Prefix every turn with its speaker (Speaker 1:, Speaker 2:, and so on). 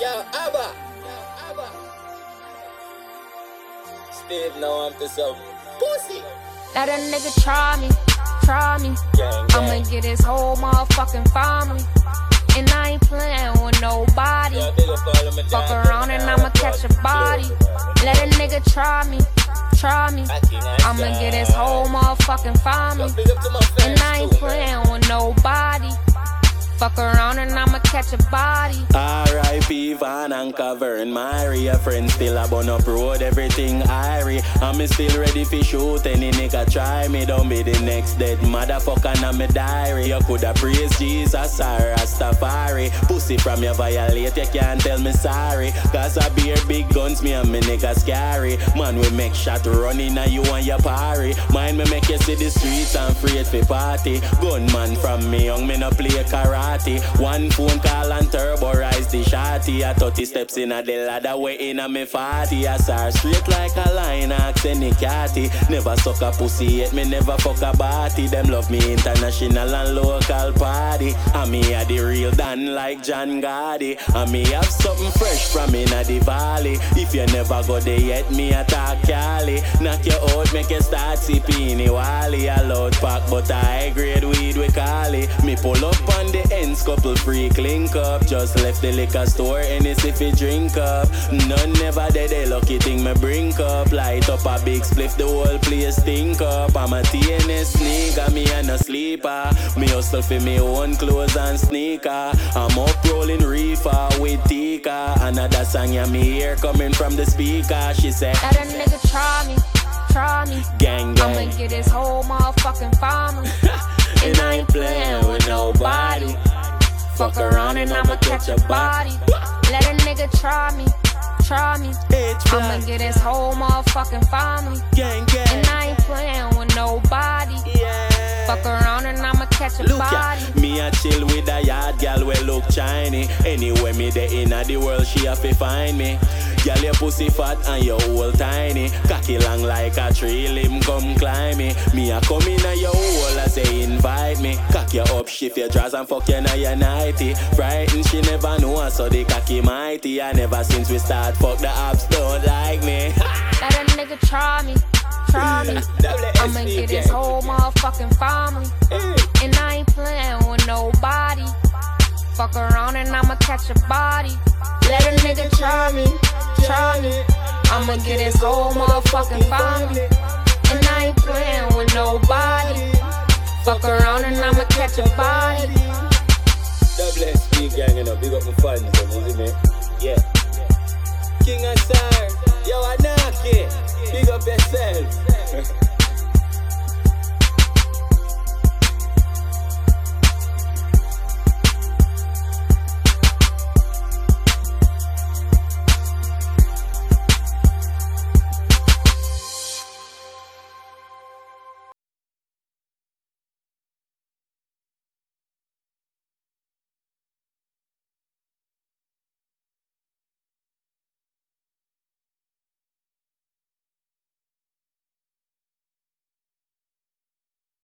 Speaker 1: Yo, Abba. Steve, now I'm to some pussy.
Speaker 2: Let a nigga try me. I'ma get his whole motherfucking family. And I ain't playing with nobody. Fuck around and I'ma catch a body. Let a nigga try me. I'ma get his whole motherfucking family. And I ain't playing with nobody. Fuck around and I'ma catch a body.
Speaker 3: R.I.P. Van and Cavern, Maria friends still a bun up road, everything irie. I'm still ready for shoot, any nigga try me. Don't be the next dead motherfucker na me diary. You coulda praise Jesus or Rastafari. Pussy from you violate, you can't tell me sorry. Cause I bear big guns, me and me nigga scary. Man, we make shot running and you and your party. Mind me make you see the streets and afraid for party. Gunman from me young, me no play karate. One phone call and turbo rise the shotty. I 30 steps in a the ladder way in a me 40. I saw straight like a line, ask any catty. Never suck a pussy yet, me never fuck a body. Them love me international and local party. And me a the real Dan like John Gotti. And me have something fresh from inna the valley. If you never go there yet, me attack Cali. Knock you out, make you start sipping Wally. A loud pack, but I grade weed we call it. Me pull up on the ends, couple free clink up. Just left the liquor store, and it's if you drink up. None never dead, they lucky thing me bring up. Light up a big spliff, the whole place stink up. I'm a TNS sneaker, me and a sleeper. Me hustle for me own clothes and sneaker. I'm up rolling reefer with Tika. Another song ya me hear coming from the speaker. She said,
Speaker 2: let a nigga try me.
Speaker 3: Gang.
Speaker 2: I'ma get his whole motherfucking family. And I ain't playing with nobody. Fuck around and I'ma catch a body. Let a nigga try me. I'ma get his whole motherfucking family.
Speaker 3: Gang.
Speaker 2: And I ain't playing with nobody. Fuck around and I'ma catch a body.
Speaker 3: Me a chill with a yard gal we look shiny. Anywhere me the inna the world, she have to find me. Girl, your pussy fat and your hole tiny. Cocky long like a tree limb, come climb me. Me a come inna your hole as they invite me. Cock you up, shift your drawers and fuck you na your nighty. Frightened, she never know her, so the cocky mighty. And never since we start, fuck the apps don't like me.
Speaker 2: Let a nigga try me. I'ma get his whole motherfucking family. And I ain't playing with nobody. Fuck around and I'ma catch a body. Let a nigga try me. I'ma get his whole motherfucking family. And I ain't playing with nobody. Fuck around and I'ma catch a body.
Speaker 1: WSP gang, you know, big up my fans, isn't it? Yeah. King and Sir, yo, Anaki, big up yourself.